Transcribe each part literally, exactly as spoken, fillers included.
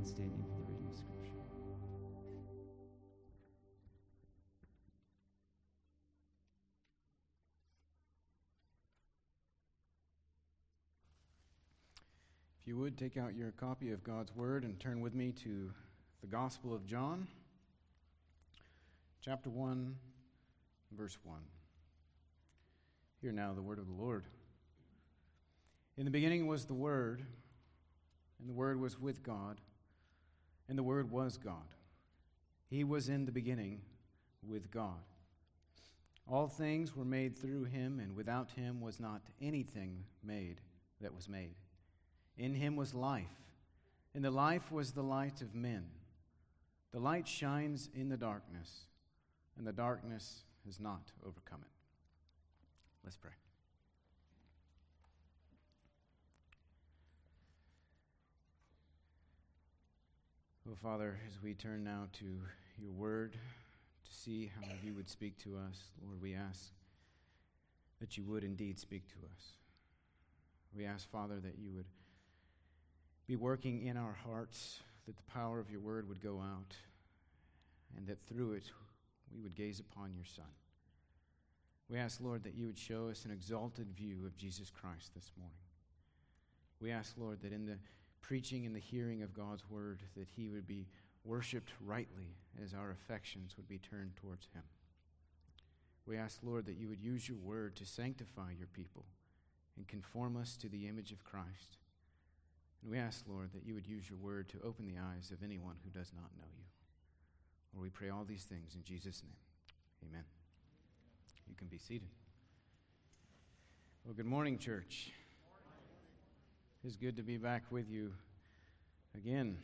and standing for the reading of Scripture. If you would, take out your copy of God's Word and turn with me to the Gospel of John, chapter one, verse one. Hear now the word of the Lord. In the beginning was the Word, and the Word was with God, and the Word was God. He was in the beginning with God. All things were made through him, and without him was not anything made that was made. In him was life, and the life was the light of men. The light shines in the darkness, and the darkness has not overcome it. Let's pray. Oh, Father, as we turn now to your word to see how you would speak to us, Lord, we ask that you would indeed speak to us. We ask, Father, that you would be working in our hearts, that the power of your word would go out, and that through it we would gaze upon your Son. We ask, Lord, that you would show us an exalted view of Jesus Christ this morning. We ask, Lord, that in the preaching and the hearing of God's word, that he would be worshiped rightly as our affections would be turned towards him. We ask, Lord, that you would use your word to sanctify your people and conform us to the image of Christ. And we ask, Lord, that you would use your word to open the eyes of anyone who does not know you. Lord, we pray all these things in Jesus' name. Amen. You can be seated. Well, good morning, church. It's good to be back with you again.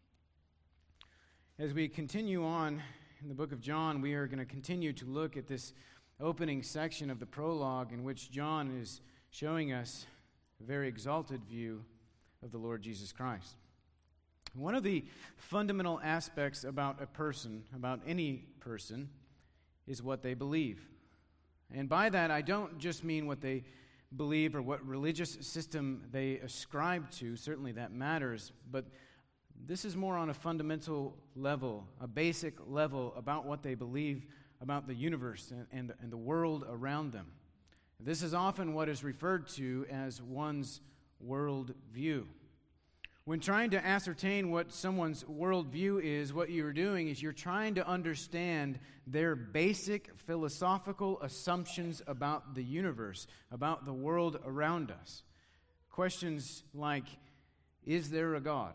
As we continue on in the book of John, we are going to continue to look at this opening section of the prologue in which John is showing us a very exalted view of the Lord Jesus Christ. One of the fundamental aspects about a person, about any person, is what they believe. And by that, I don't just mean what they believe or what religious system they ascribe to. Certainly that matters, but this is more on a fundamental level, a basic level about what they believe about the universe and, and, and the world around them. This is often what is referred to as one's world view. When trying to ascertain what someone's worldview is, what you're doing is you're trying to understand their basic philosophical assumptions about the universe, about the world around us. Questions like, is there a God?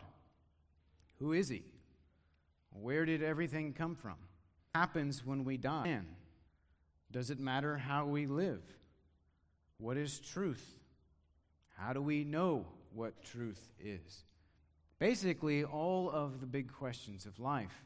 Who is he? Where did everything come from? What happens when we die? Does it matter how we live? What is truth? How do we know what truth is? Basically, all of the big questions of life.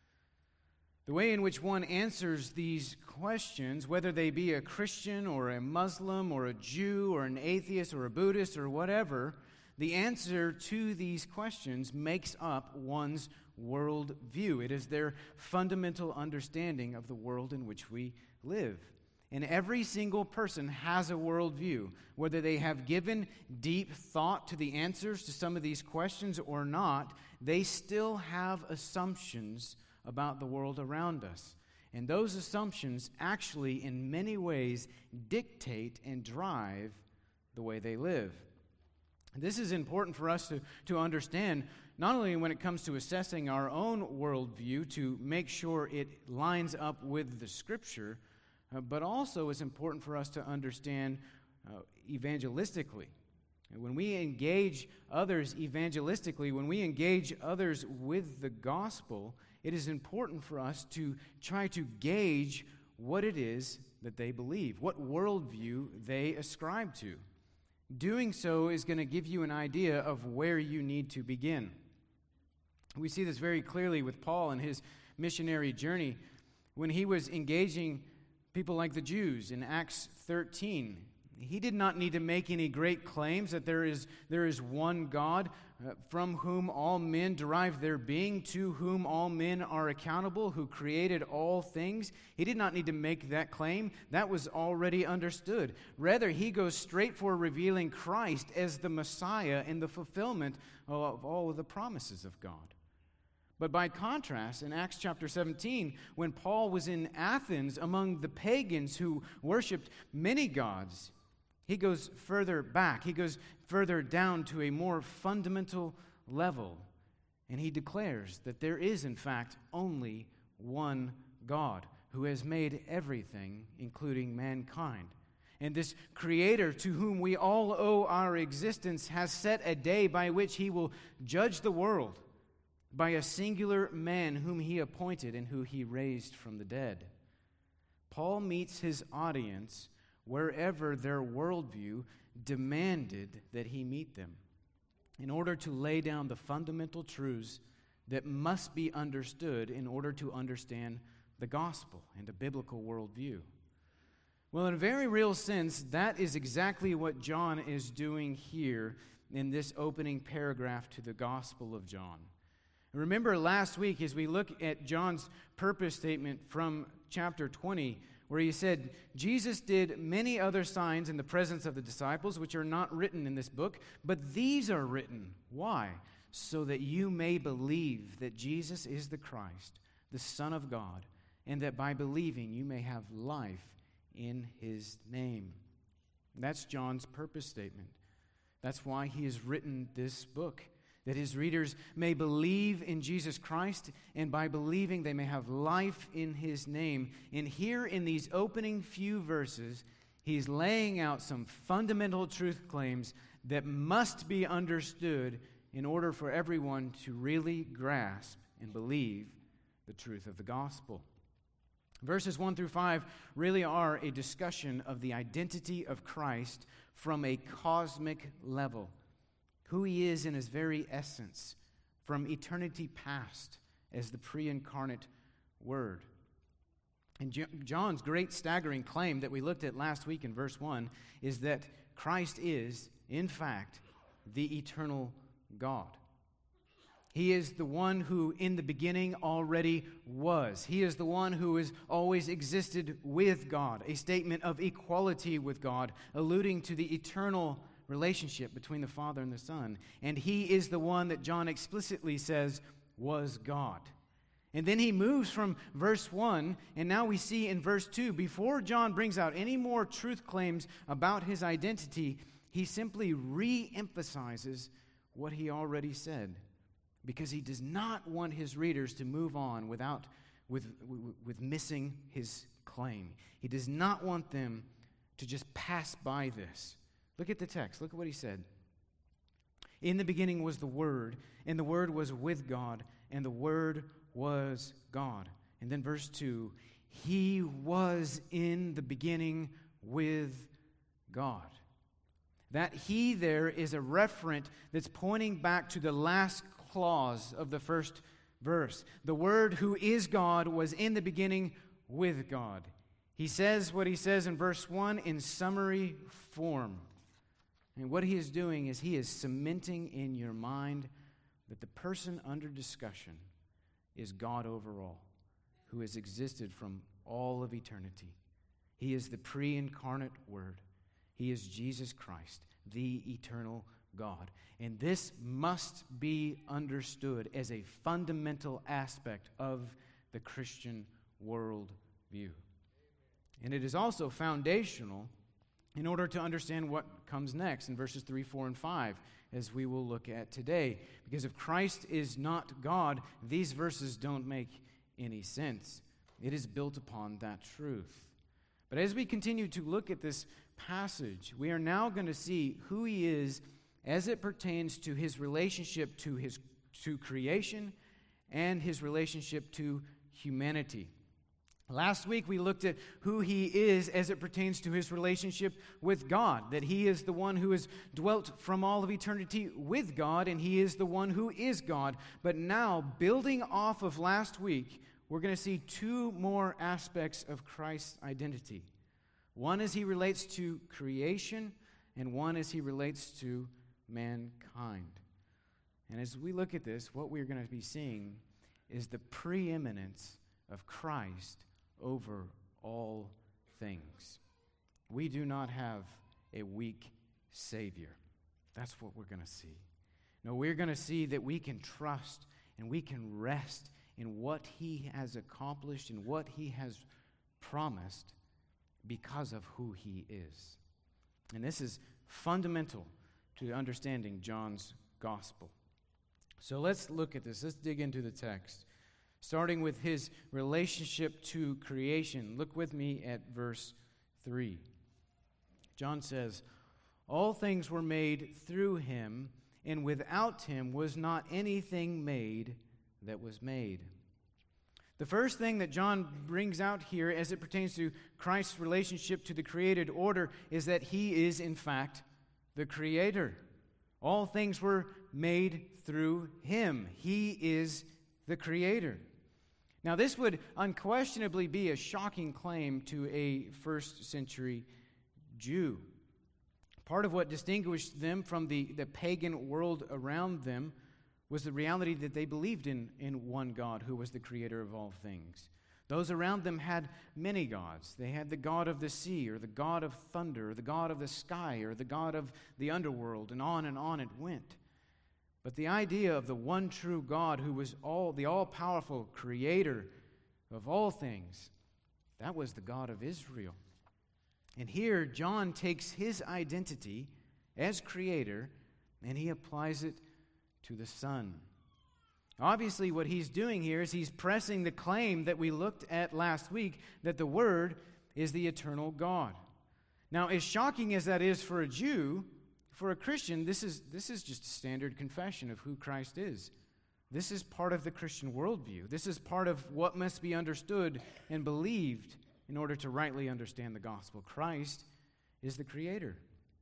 The way in which one answers these questions, whether they be a Christian or a Muslim or a Jew or an atheist or a Buddhist or whatever, the answer to these questions makes up one's worldview. It is their fundamental understanding of the world in which we live. And every single person has a worldview. Whether they have given deep thought to the answers to some of these questions or not, they still have assumptions about the world around us. And those assumptions actually, in many ways, dictate and drive the way they live. This is important for us to, to understand, not only when it comes to assessing our own worldview to make sure it lines up with the Scripture, Uh, but also it's important for us to understand uh, evangelistically. And when we engage others evangelistically, when we engage others with the gospel, it is important for us to try to gauge what it is that they believe, what worldview they ascribe to. Doing so is going to give you an idea of where you need to begin. We see this very clearly with Paul and his missionary journey when he was engaging people like the Jews in Acts thirteen. He did not need to make any great claims that there is, there is one God uh, from whom all men derive their being, to whom all men are accountable, who created all things. He did not need to make that claim. That was already understood. Rather, he goes straight for revealing Christ as the Messiah and the fulfillment of all of the promises of God. But by contrast, in Acts chapter seventeen, when Paul was in Athens among the pagans who worshiped many gods, he goes further back. He goes further down to a more fundamental level. And he declares that there is, in fact, only one God who has made everything, including mankind. And this Creator to whom we all owe our existence has set a day by which he will judge the world by a singular man whom he appointed and who he raised from the dead. Paul meets his audience wherever their worldview demanded that he meet them, in order to lay down the fundamental truths that must be understood in order to understand the gospel and a biblical worldview. Well, in a very real sense, that is exactly what John is doing here in this opening paragraph to the Gospel of John. Remember last week as we look at John's purpose statement from chapter twenty, where he said, Jesus did many other signs in the presence of the disciples, which are not written in this book, but these are written. Why? So that you may believe that Jesus is the Christ, the Son of God, and that by believing you may have life in his name. That's John's purpose statement. That's why he has written this book, that his readers may believe in Jesus Christ, and by believing they may have life in his name. And here in these opening few verses, he's laying out some fundamental truth claims that must be understood in order for everyone to really grasp and believe the truth of the gospel. Verses one through five really are a discussion of the identity of Christ from a cosmic level, who he is in his very essence, from eternity past as the pre-incarnate Word. And John's great staggering claim that we looked at last week in verse one is that Christ is, in fact, the eternal God. He is the one who in the beginning already was. He is the one who has always existed with God, a statement of equality with God, alluding to the eternal relationship between the Father and the Son. And he is the one that John explicitly says was God. And then he moves from verse one, and now we see in verse two, before John brings out any more truth claims about his identity, he simply re-emphasizes what he already said, because he does not want his readers to move on without with, with missing his claim. He does not want them to just pass by this. Look at the text. Look at what he said. In the beginning was the Word, and the Word was with God, and the Word was God. And then verse two, he was in the beginning with God. That he there is a referent that's pointing back to the last clause of the first verse. The Word who is God was in the beginning with God. He says what he says in verse one in summary form. And what he is doing is he is cementing in your mind that the person under discussion is God over all, who has existed from all of eternity. He is the pre-incarnate Word. He is Jesus Christ, the eternal God. And this must be understood as a fundamental aspect of the Christian worldview. And it is also foundational in order to understand what comes next in verses three, four, and five, as we will look at today. Because if Christ is not God, these verses don't make any sense. It is built upon that truth. But as we continue to look at this passage, we are now going to see who he is as it pertains to his relationship to his to creation and his relationship to humanity. Last week we looked at who he is as it pertains to his relationship with God, that he is the one who has dwelt from all of eternity with God, and he is the one who is God. But now, building off of last week, we're going to see two more aspects of Christ's identity. One as he relates to creation, and one as he relates to mankind. And as we look at this, what we're going to be seeing is the preeminence of Christ over all things. We do not have a weak Savior. That's what we're going to see. No, we're going to see that we can trust and we can rest in what he has accomplished and what he has promised because of who he is. And this is fundamental to understanding John's gospel. So let's look at this. Let's dig into the text, starting with his relationship to creation. Look with me at verse three. John says, "All things were made through him, and without him was not anything made that was made." The first thing that John brings out here as it pertains to Christ's relationship to the created order is that he is, in fact, the creator. All things were made through him. He is the creator. Now, this would unquestionably be a shocking claim to a first century Jew. Part of what distinguished them from the, the pagan world around them was the reality that they believed in, in one God who was the creator of all things. Those around them had many gods. They had the god of the sea, or the god of thunder, or the god of the sky, or the god of the underworld, and on and on it went. But the idea of the one true God who was all the all-powerful creator of all things, that was the God of Israel. And here, John takes his identity as creator and he applies it to the Son. Obviously, what he's doing here is he's pressing the claim that we looked at last week, that the Word is the eternal God. Now, as shocking as that is for a Jew, for a Christian, this is, this is just a standard confession of who Christ is. This is part of the Christian worldview. This is part of what must be understood and believed in order to rightly understand the gospel. Christ is the Creator.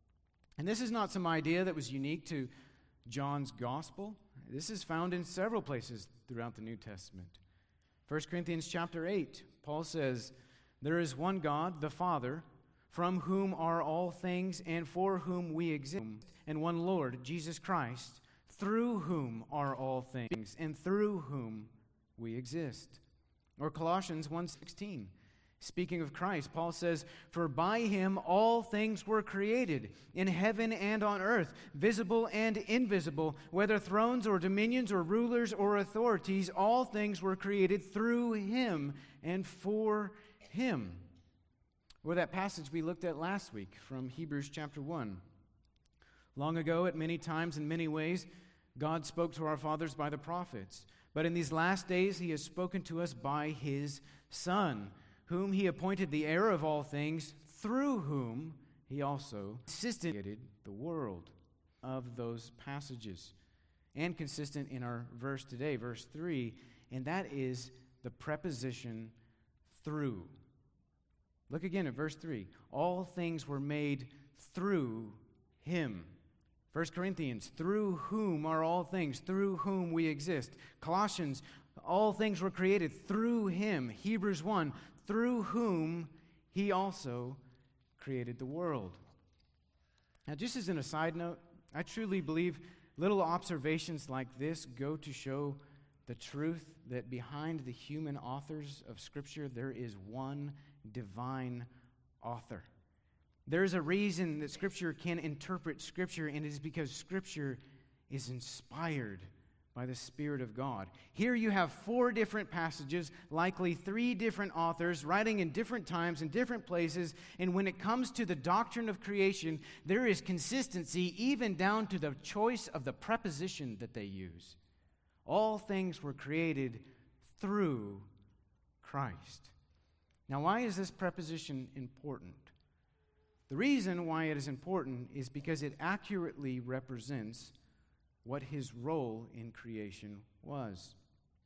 And this is not some idea that was unique to John's gospel. This is found in several places throughout the New Testament. First Corinthians chapter eight, Paul says, "There is one God, the Father, from whom are all things and for whom we exist, and one Lord, Jesus Christ, through whom are all things and through whom we exist." Or Colossians one sixteen, speaking of Christ, Paul says, "For by him all things were created, in heaven and on earth, visible and invisible, whether thrones or dominions or rulers or authorities, all things were created through him and for him." Or that passage we looked at last week from Hebrews chapter one. "Long ago, at many times in many ways, God spoke to our fathers by the prophets. But in these last days he has spoken to us by his Son, whom he appointed the heir of all things, through whom he also consisted the world." Of those passages. And consistent in our verse today, verse three, and that is the preposition through. Look again at verse three. All things were made through him. First Corinthians, through whom are all things, through whom we exist. Colossians, all things were created through him. Hebrews one, through whom he also created the world. Now, just as an aside note, I truly believe little observations like this go to show the truth that behind the human authors of Scripture, there is one divine author. There is a reason that Scripture can interpret Scripture, and it is because Scripture is inspired by the Spirit of God. Here you have four different passages, likely three different authors, writing in different times and different places, and when it comes to the doctrine of creation, there is consistency even down to the choice of the preposition that they use. All things were created through Christ. Now, why is this preposition important? The reason why it is important is because it accurately represents what his role in creation was.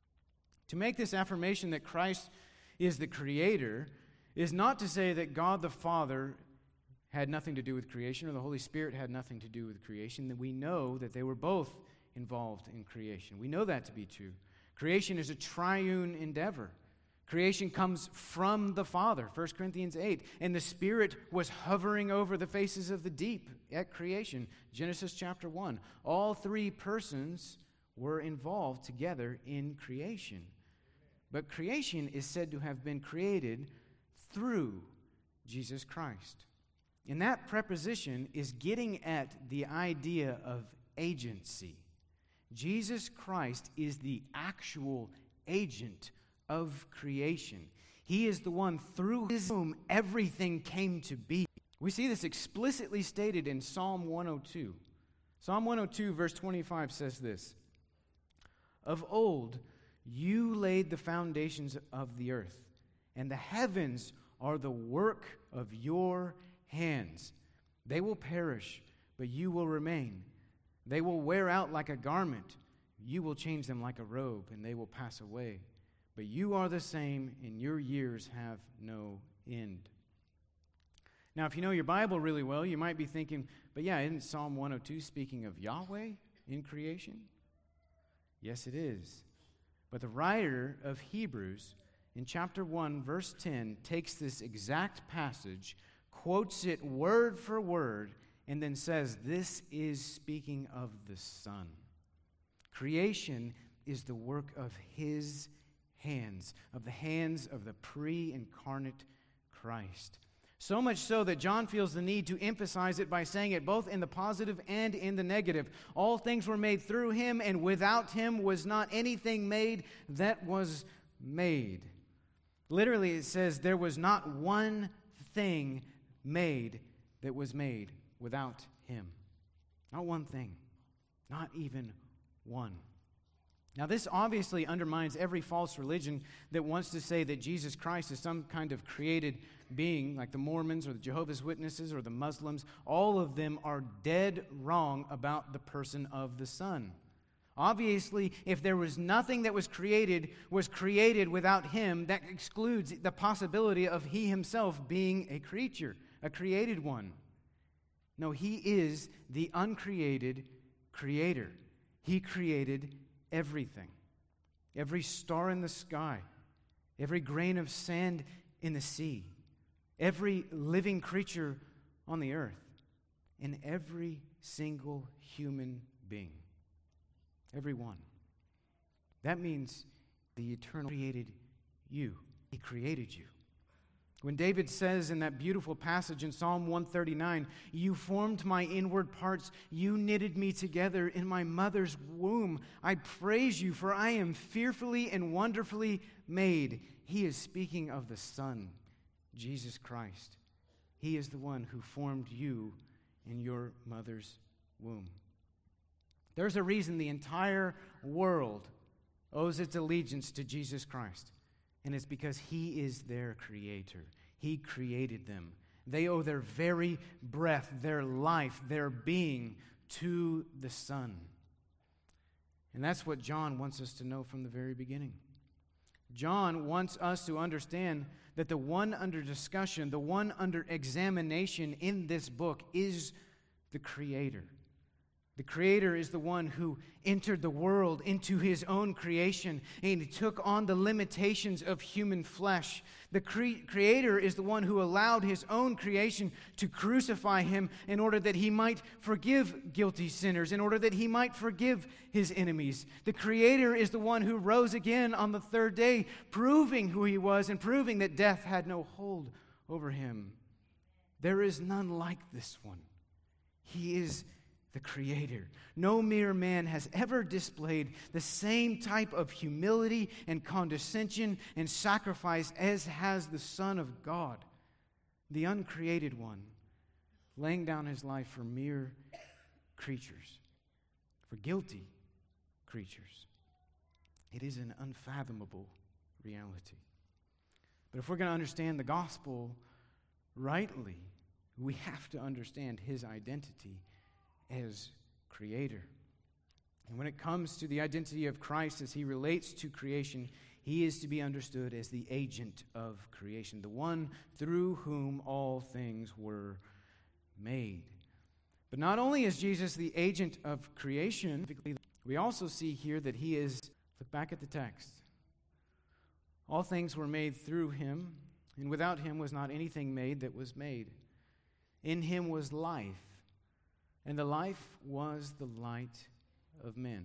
To make this affirmation that Christ is the creator is not to say that God the Father had nothing to do with creation or the Holy Spirit had nothing to do with creation. That we know that they were both involved in creation. We know that to be true. Creation is a triune endeavor. Creation comes from the Father, First Corinthians eight, and the Spirit was hovering over the faces of the deep at creation, Genesis chapter one. All three persons were involved together in creation. But creation is said to have been created through Jesus Christ. And that preposition is getting at the idea of agency. Jesus Christ is the actual agent of creation. He is the one through whom everything came to be. We see this explicitly stated in Psalm one oh two. Psalm one oh two, verse twenty-five says this: "Of old you laid the foundations of the earth, and the heavens are the work of your hands. They will perish, but you will remain. They will wear out like a garment. You will change them like a robe, and they will pass away. But you are the same, and your years have no end." Now, if you know your Bible really well, you might be thinking, but yeah, isn't Psalm one oh two speaking of Yahweh in creation? Yes, it is. But the writer of Hebrews, in chapter one, verse ten, takes this exact passage, quotes it word for word, and then says, this is speaking of the Son. Creation is the work of His hands, of the hands of the pre-incarnate Christ. So much so that John feels the need to emphasize it by saying it both in the positive and in the negative. All things were made through Him, and without Him was not anything made that was made. Literally, it says there was not one thing made that was made without Him. Not one thing. Not even one. Now, this obviously undermines every false religion that wants to say that Jesus Christ is some kind of created being, like the Mormons or the Jehovah's Witnesses or the Muslims. All of them are dead wrong about the person of the Son. Obviously, if there was nothing that was created, was created without Him, that excludes the possibility of He Himself being a creature, a created one. No, He is the uncreated Creator. He created everything. Every star in the sky, every grain of sand in the sea, every living creature on the earth, and every single human being. Every one. That means the Eternal created you. He created you. When David says in that beautiful passage in Psalm one thirty-nine, "You formed my inward parts, you knitted me together in my mother's womb. I praise you, for I am fearfully and wonderfully made." He is speaking of the Son, Jesus Christ. He is the one who formed you in your mother's womb. There's a reason the entire world owes its allegiance to Jesus Christ. And it's because He is their creator. He created them. They owe their very breath, their life, their being to the Son. And that's what John wants us to know from the very beginning. John wants us to understand that the one under discussion, the one under examination in this book is the Creator. The Creator is the one who entered the world into His own creation, and He took on the limitations of human flesh. The cre- Creator is the one who allowed His own creation to crucify Him in order that He might forgive guilty sinners, in order that He might forgive His enemies. The Creator is the one who rose again on the third day, proving who He was and proving that death had no hold over Him. There is none like this one. He is the Creator. No mere man has ever displayed the same type of humility and condescension and sacrifice as has the Son of God, the uncreated one, laying down His life for mere creatures, for guilty creatures. It is an unfathomable reality. But if we're going to understand the gospel rightly, we have to understand His identity as Creator. And when it comes to the identity of Christ as He relates to creation, He is to be understood as the agent of creation, the one through whom all things were made. But not only is Jesus the agent of creation, we also see here that He is, look back at the text, all things were made through Him, and without Him was not anything made that was made. In Him was life, and the life was the light of men.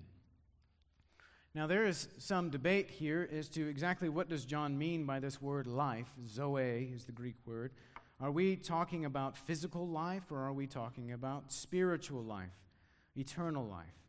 Now, there is some debate here as to exactly what does John mean by this word life. Zoe is the Greek word. Are we talking about physical life, or are we talking about spiritual life, eternal life?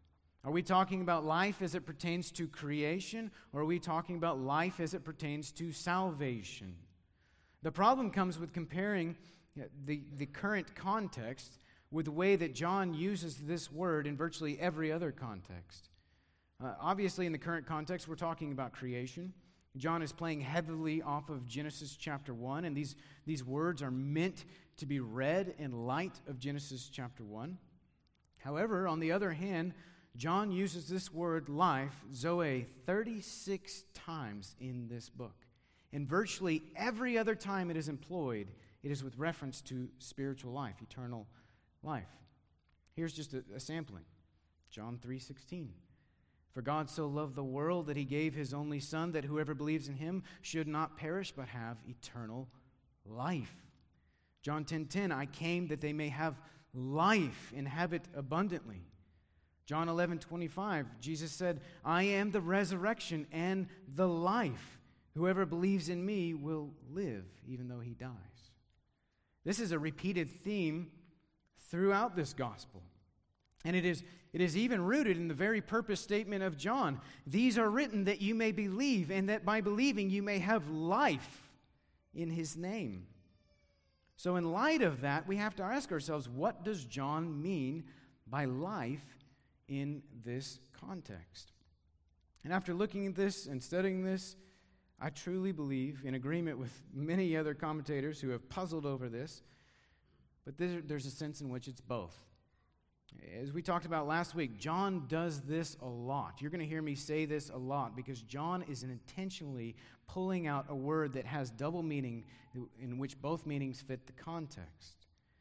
Are we talking about life as it pertains to creation, or are we talking about life as it pertains to salvation? The problem comes with comparing the, the current context with the way that John uses this word in virtually every other context. Uh, obviously, in the current context, we're talking about creation. John is playing heavily off of Genesis chapter one, and these, these words are meant to be read in light of Genesis chapter one. However, on the other hand, John uses this word life, Zoe, thirty-six times in this book. And virtually every other time it is employed, it is with reference to spiritual life, eternal life. Here's just a, a sampling. John three sixteen. For God so loved the world that he gave his only Son, that whoever believes in him should not perish but have eternal life. John ten ten. I came that they may have life and have it abundantly. John eleven twenty-five. Jesus said, I am the resurrection and the life. Whoever believes in me will live even though he dies. This is a repeated theme throughout this gospel. And it is, it is even rooted in the very purpose statement of John. These are written that you may believe, and that by believing you may have life in his name. So in light of that, we have to ask ourselves, what does John mean by life in this context? And after looking at this and studying this, I truly believe, in agreement with many other commentators who have puzzled over this, but there, there's a sense in which it's both. As we talked about last week, John does this a lot. You're going to hear me say this a lot because John is intentionally pulling out a word that has double meaning in which both meanings fit the context.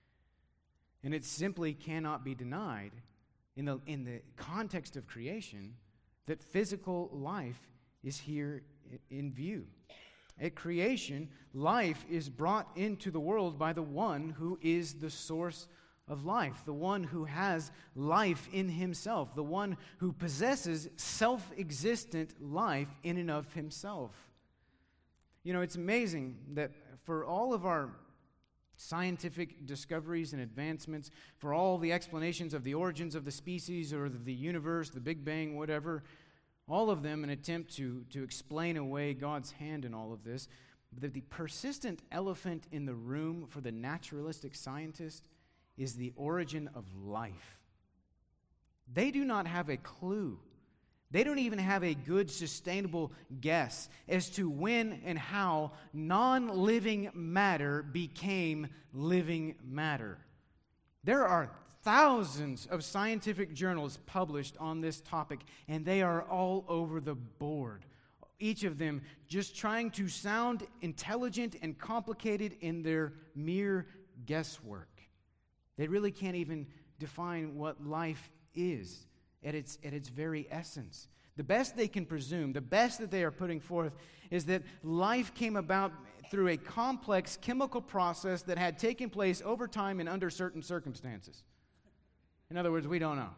And it simply cannot be denied in the, in the context of creation that physical life is here in view. At creation, life is brought into the world by the one who is the source of life, the one who has life in himself, the one who possesses self-existent life in and of himself. You know, it's amazing that for all of our scientific discoveries and advancements, for all the explanations of the origins of the species or the universe, the Big Bang, whatever, all of them an attempt to, to explain away God's hand in all of this, but the persistent elephant in the room for the naturalistic scientist is the origin of life. They do not have a clue. They don't even have a good, sustainable guess as to when and how non-living matter became living matter. There are thousands of scientific journals published on this topic, and they are all over the board. Each of them just trying to sound intelligent and complicated in their mere guesswork. They really can't even define what life is at its, at its very essence. The best they can presume, the best that they are putting forth, is that life came about through a complex chemical process that had taken place over time and under certain circumstances. In other words, we don't know.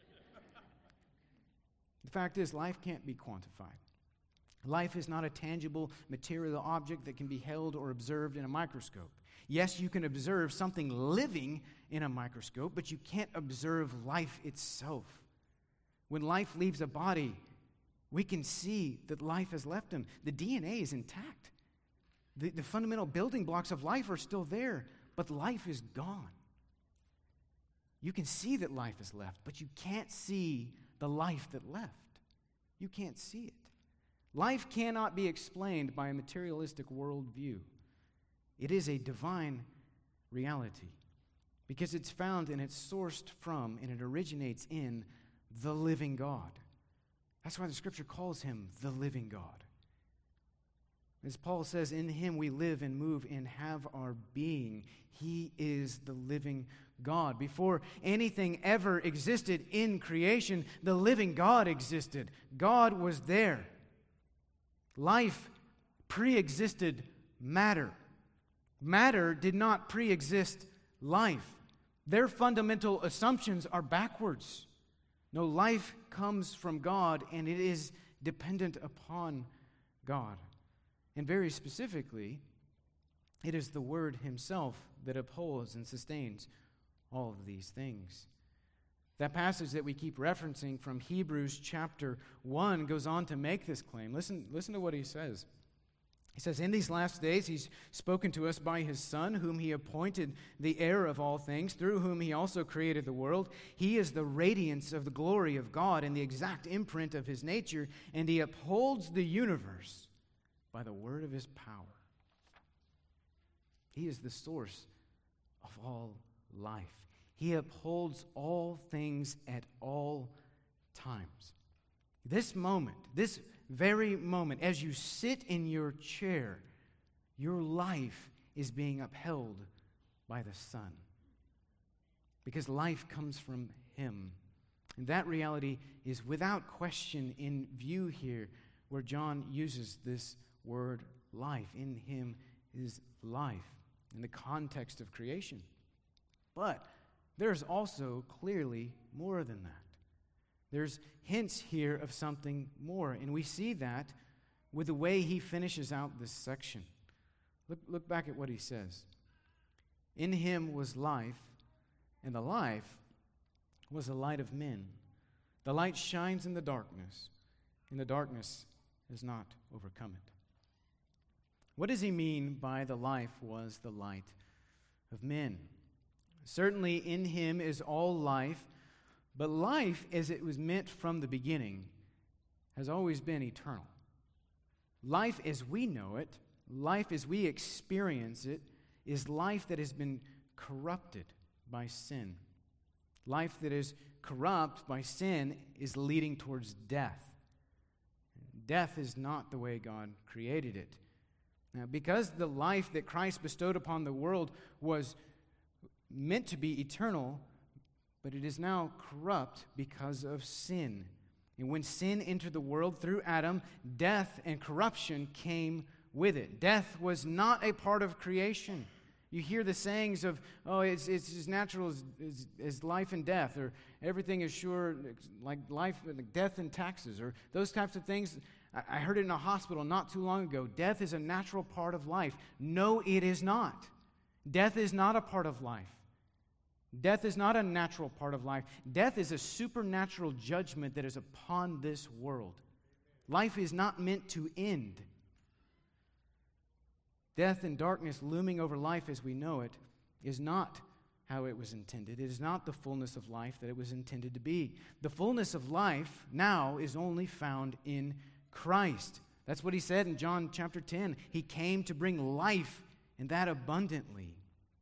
The fact is, life can't be quantified. Life is not a tangible material object that can be held or observed in a microscope. Yes, you can observe something living in a microscope, but you can't observe life itself. When life leaves a body, we can see that life has left him. The D N A is intact. The, the fundamental building blocks of life are still there, but life is gone. You can see that life is left, but you can't see the life that left. You can't see it. Life cannot be explained by a materialistic worldview. It is a divine reality because it's found and it's sourced from and it originates in the living God. That's why the Scripture calls him the living God. As Paul says, in him we live and move and have our being. He is the living God. Before anything ever existed in creation, the living God existed. God was there. Life pre-existed matter. Matter did not pre-exist life. Their fundamental assumptions are backwards. No, life comes from God, and it is dependent upon God. And very specifically, it is the Word himself that upholds and sustains all of these things. That passage that we keep referencing from Hebrews chapter one goes on to make this claim. Listen, listen to what he says. He says, in these last days he's spoken to us by his Son, whom he appointed the heir of all things, through whom he also created the world. He is the radiance of the glory of God and the exact imprint of his nature, and he upholds the universe by the word of his power. He is the source of all life. He upholds all things at all times. This moment, this very moment, as you sit in your chair, your life is being upheld by the Son. Because life comes from him. And that reality is without question in view here, where John uses this word life. In him is life, in the context of creation. But there's also clearly more than that. There's hints here of something more, and we see that with the way he finishes out this section. Look, look back at what he says. In him was life, and the life was the light of men. The light shines in the darkness, and the darkness has not overcome it. What does he mean by the life was the light of men? Certainly in him is all life, but life, as it was meant from the beginning, has always been eternal. Life as we know it, life as we experience it, is life that has been corrupted by sin. Life that is corrupt by sin is leading towards death. Death is not the way God created it. Now, because the life that Christ bestowed upon the world was meant to be eternal, but it is now corrupt because of sin. And when sin entered the world through Adam, death and corruption came with it. Death was not a part of creation. You hear the sayings of, oh, it's, it's as natural as, as, as life and death, or everything is sure, like life, like death and taxes, or those types of things. I, I heard it in a hospital not too long ago. Death is a natural part of life. No, it is not. Death is not a part of life. Death is not a natural part of life. Death is a supernatural judgment that is upon this world. Life is not meant to end. Death and darkness looming over life as we know it is not how it was intended. It is not the fullness of life that it was intended to be. The fullness of life now is only found in Christ. That's what he said in John chapter ten. He came to bring life, and that abundantly.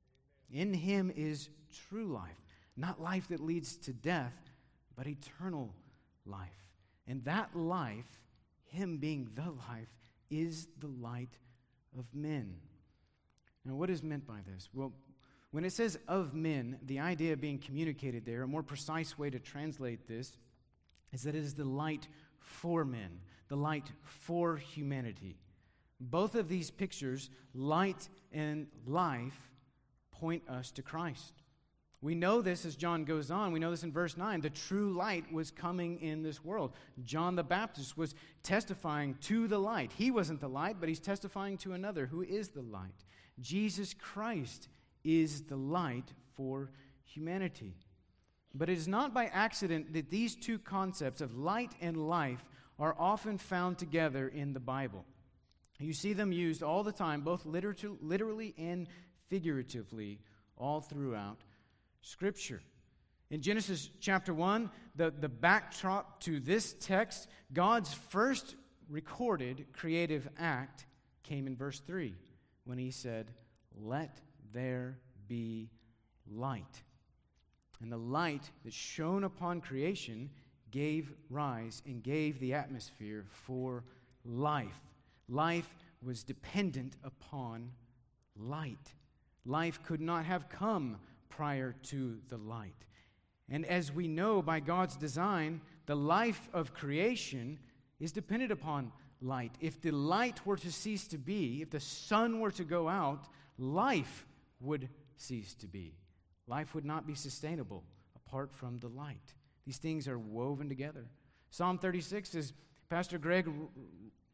In him is true life, not life that leads to death, but eternal life. And that life, him being the life, is the light of men. Now, what is meant by this? Well, when it says of men, the idea being communicated there, a more precise way to translate this is that it is the light for men, the light for humanity. Both of these pictures, light and life, point us to Christ. We know this as John goes on. We know this in verse nine. The true light was coming in this world. John the Baptist was testifying to the light. He wasn't the light, but he's testifying to another who is the light. Jesus Christ is the light for humanity. But it is not by accident that these two concepts of light and life are often found together in the Bible. You see them used all the time, both literally and figuratively, all throughout Scripture. In Genesis chapter one, the, the backdrop to this text, God's first recorded creative act came in verse three, when he said, "Let there be light." And the light that shone upon creation gave rise and gave the atmosphere for life. Life was dependent upon light. Life could not have come prior to the light. And as we know by God's design, the life of creation is dependent upon light. If the light were to cease to be, if the sun were to go out, life would cease to be. Life would not be sustainable apart from the light. These things are woven together. Psalm thirty-six, as Pastor Greg r-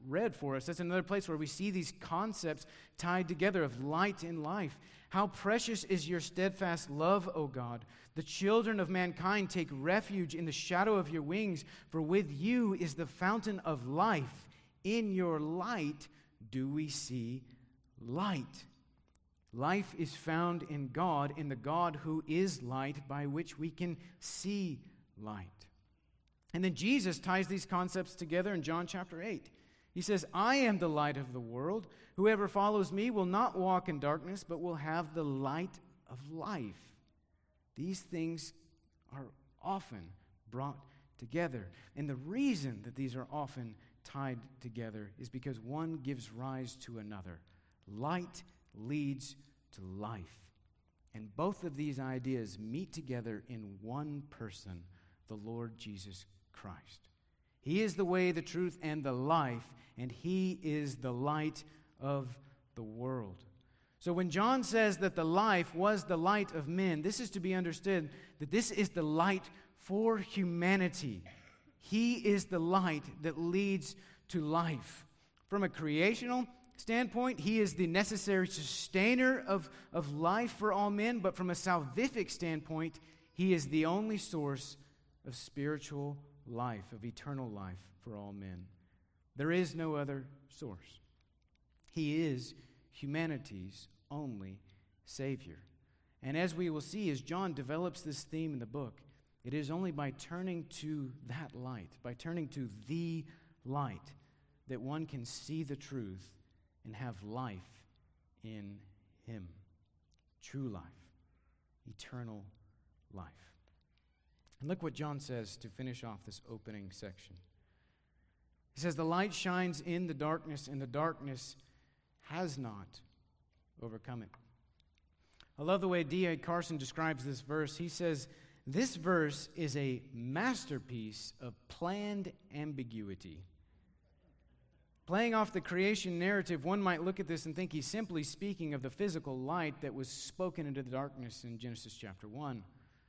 read for us. That's another place where we see these concepts tied together of light and life. How precious is your steadfast love, O God. The children of mankind take refuge in the shadow of your wings, for with you is the fountain of life. In your light do we see light. Life is found in God, in the God who is light, by which we can see light. And then Jesus ties these concepts together in John chapter eight. He says, I am the light of the world. Whoever follows me will not walk in darkness, but will have the light of life. These things are often brought together. And the reason that these are often tied together is because one gives rise to another. Light leads to life. And both of these ideas meet together in one person, the Lord Jesus Christ. He is the way, the truth, and the life, and He is the light of the world. So when John says that the life was the light of men, this is to be understood that this is the light for humanity. He is the light that leads to life. From a creational standpoint, He is the necessary sustainer of, of life for all men, but from a salvific standpoint, He is the only source of spiritual life, of eternal life for all men. There is no other source. He is humanity's only Savior. And as we will see, as John develops this theme in the book, it is only by turning to that light, by turning to the light, that one can see the truth and have life in Him. True life, eternal life. And look what John says to finish off this opening section. He says, the light shines in the darkness, and the darkness has not overcome it. I love the way D A Carson describes this verse. He says, this verse is a masterpiece of planned ambiguity. Playing off the creation narrative, one might look at this and think he's simply speaking of the physical light that was spoken into the darkness in Genesis chapter one.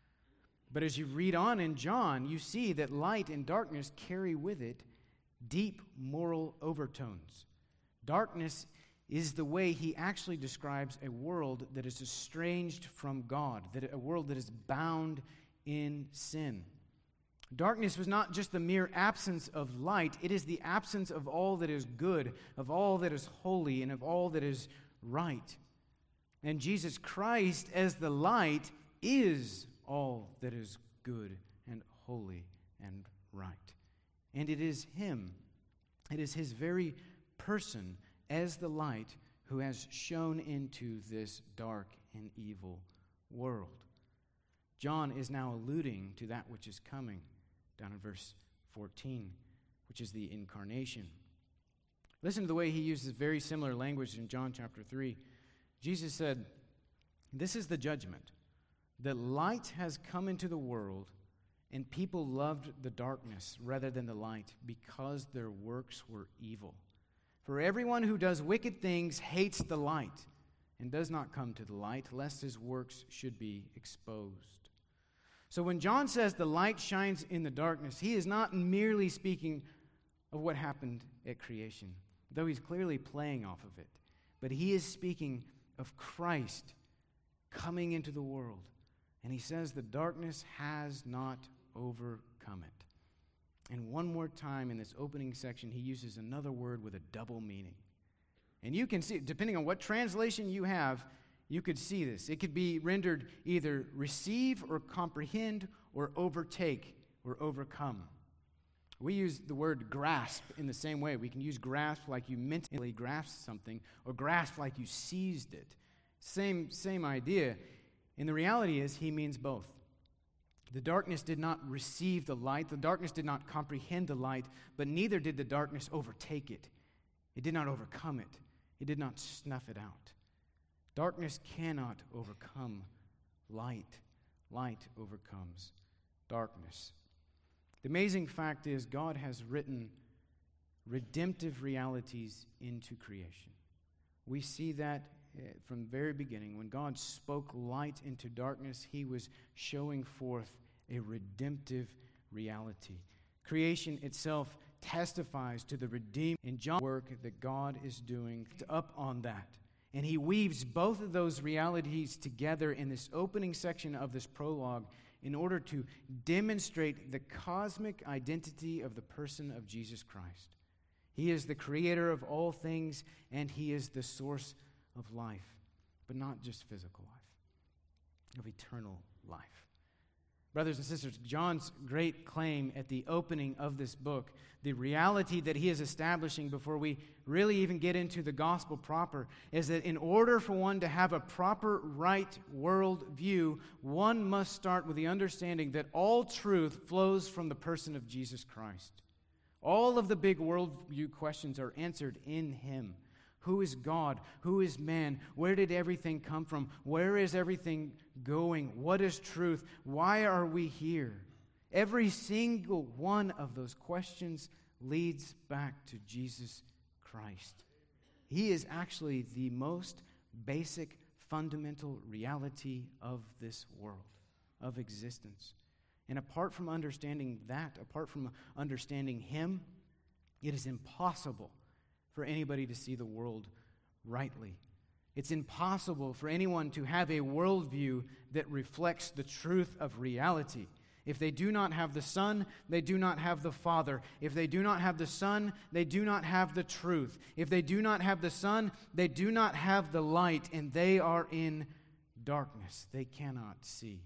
But as you read on in John, you see that light and darkness carry with it deep moral overtones. Darkness is the way he actually describes a world that is estranged from God, that a world that is bound in sin. Darkness was not just the mere absence of light, it is the absence of all that is good, of all that is holy, and of all that is right. And Jesus Christ, as the light, is all that is good and holy and right. And it is Him, it is His very person as the light who has shone into this dark and evil world. John is now alluding to that which is coming down in verse fourteen, which is the incarnation. Listen to the way he uses very similar language in John chapter three. Jesus said, this is the judgment, that light has come into the world, and people loved the darkness rather than the light, because their works were evil. For everyone who does wicked things hates the light, and does not come to the light, lest his works should be exposed. So when John says the light shines in the darkness, he is not merely speaking of what happened at creation, though he's clearly playing off of it. But he is speaking of Christ coming into the world. And he says the darkness has not overcome it. And one more time in this opening section, he uses another word with a double meaning. And you can see, depending on what translation you have, you could see this. It could be rendered either receive or comprehend or overtake or overcome. We use the word grasp in the same way. We can use grasp like you mentally grasped something, or grasp like you seized it. Same, same idea. And the reality is he means both. The darkness did not receive the light. The darkness did not comprehend the light, but neither did the darkness overtake it. It did not overcome it. It did not snuff it out. Darkness cannot overcome light. Light overcomes darkness. The amazing fact is God has written redemptive realities into creation. We see that from the very beginning. When God spoke light into darkness, He was showing forth a redemptive reality. Creation itself testifies to the redeemed in John's work that God is doing up on that. And he weaves both of those realities together in this opening section of this prologue in order to demonstrate the cosmic identity of the person of Jesus Christ. He is the creator of all things, and he is the source of life, but not just physical life, of eternal life. Brothers and sisters, John's great claim at the opening of this book, the reality that he is establishing before we really even get into the gospel proper, is that in order for one to have a proper right world view, one must start with the understanding that all truth flows from the person of Jesus Christ. All of the big worldview questions are answered in him. Who is God? Who is man? Where did everything come from? Where is everything going? What is truth? Why are we here? Every single one of those questions leads back to Jesus Christ. He is actually the most basic, fundamental reality of this world, of existence. And apart from understanding that, apart from understanding him, it is impossible for anybody to see the world rightly. It's impossible for anyone to have a worldview that reflects the truth of reality. If they do not have the Son, they do not have the Father. If they do not have the Son, they do not have the truth. If they do not have the Son, they do not have the light, and they are in darkness. They cannot see.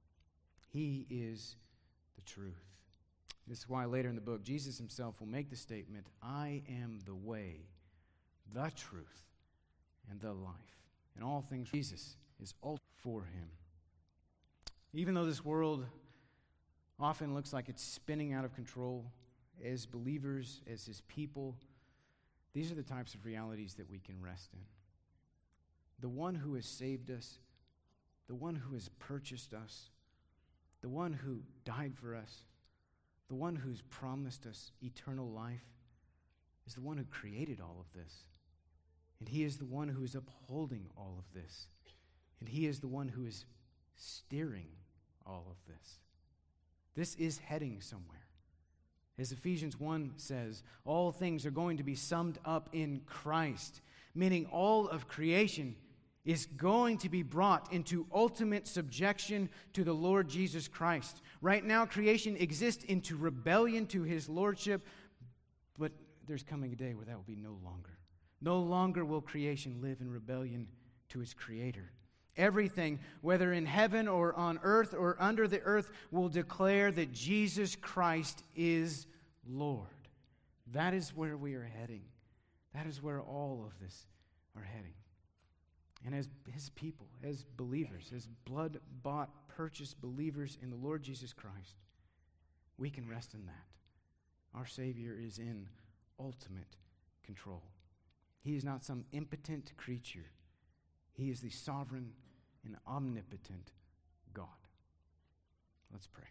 He is the truth. This is why later in the book, Jesus himself will make the statement, I am the way, the truth, and the life. And all things, Jesus is all for him. Even though this world often looks like it's spinning out of control, as believers, as his people, these are the types of realities that we can rest in. The one who has saved us, the one who has purchased us, the one who died for us, the one who's promised us eternal life, is the one who created all of this. And he is the one who is upholding all of this. And he is the one who is steering all of this. This is heading somewhere. As Ephesians one says, all things are going to be summed up in Christ, meaning all of creation is going to be brought into ultimate subjection to the Lord Jesus Christ. Right now, creation exists into rebellion to his lordship, but there's coming a day where that will be no longer. No longer will creation live in rebellion to its creator. Everything, whether in heaven or on earth or under the earth, will declare that Jesus Christ is Lord. That is where we are heading. That is where all of this are heading. And as his people, as believers, as blood-bought, purchased believers in the Lord Jesus Christ, we can rest in that. Our Savior is in ultimate control. He is not some impotent creature. He is the sovereign and omnipotent God. Let's pray.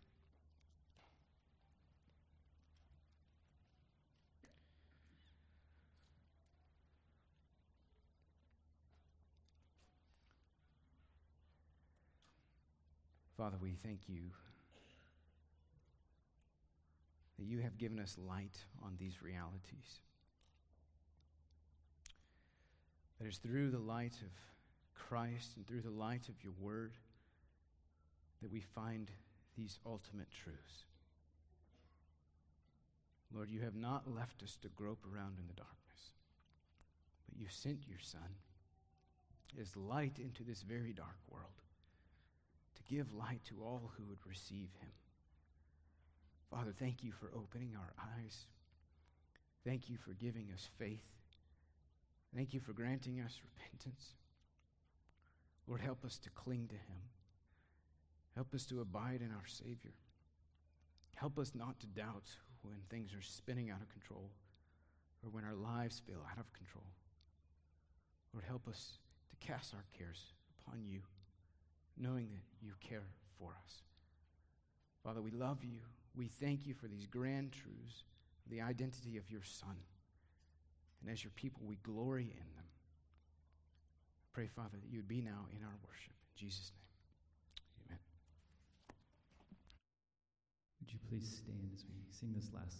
Father, we thank you that you have given us light on these realities. That is through the light of Christ and through the light of your word that we find these ultimate truths. Lord, you have not left us to grope around in the darkness, but you sent your Son as light into this very dark world to give light to all who would receive him. Father, thank you for opening our eyes. Thank you for giving us faith. Thank you for granting us repentance. Lord, help us to cling to him. Help us to abide in our Savior. Help us not to doubt when things are spinning out of control or when our lives feel out of control. Lord, help us to cast our cares upon you, knowing that you care for us. Father, we love you. We thank you for these grand truths, the identity of your Son. And as your people, we glory in them. I pray, Father, that you would be now in our worship. In Jesus' name, amen. Would you please stand as we sing this last